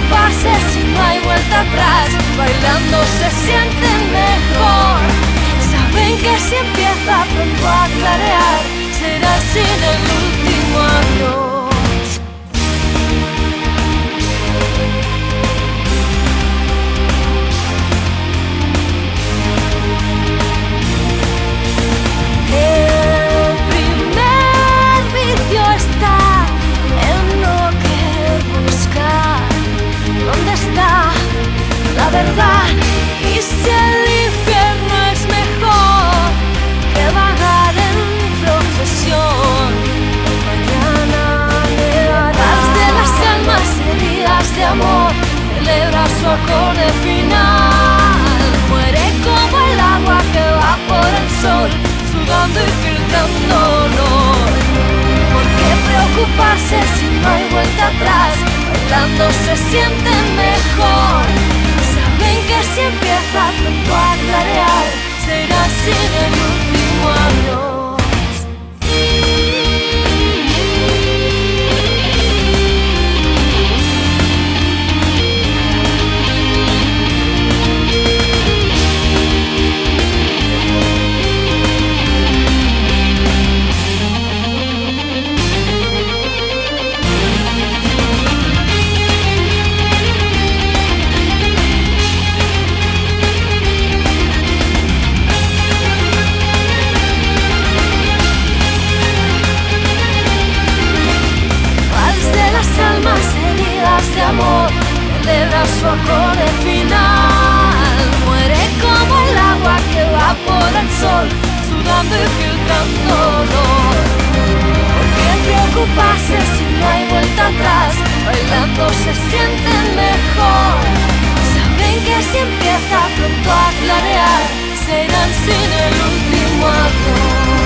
preocuparse si no hay vuelta atrás. Bailando se sienten mejor. Saben que si empieza pronto a clarear, será sin el último adiós. Verdad, y si el infierno es mejor que vagar en procesión, mañana negarás de las almas heridas de amor, celebra su acorde final, muere como el agua que va por el sol, sudando y filtrando olor. ¿Por qué preocuparse si no hay vuelta atrás? Bailando se sienten mejor. Que si empieza pronto a clarear, será sin el último adiós. Almas heridas de amor, celebra su acorde final, muere como el agua que va por el sol, sudando y filtrando olor. ¿Por qué preocuparse si no hay vuelta atrás? Bailando se sienten mejor. Saben que si empieza pronto a clarear, serán sin el último adiós.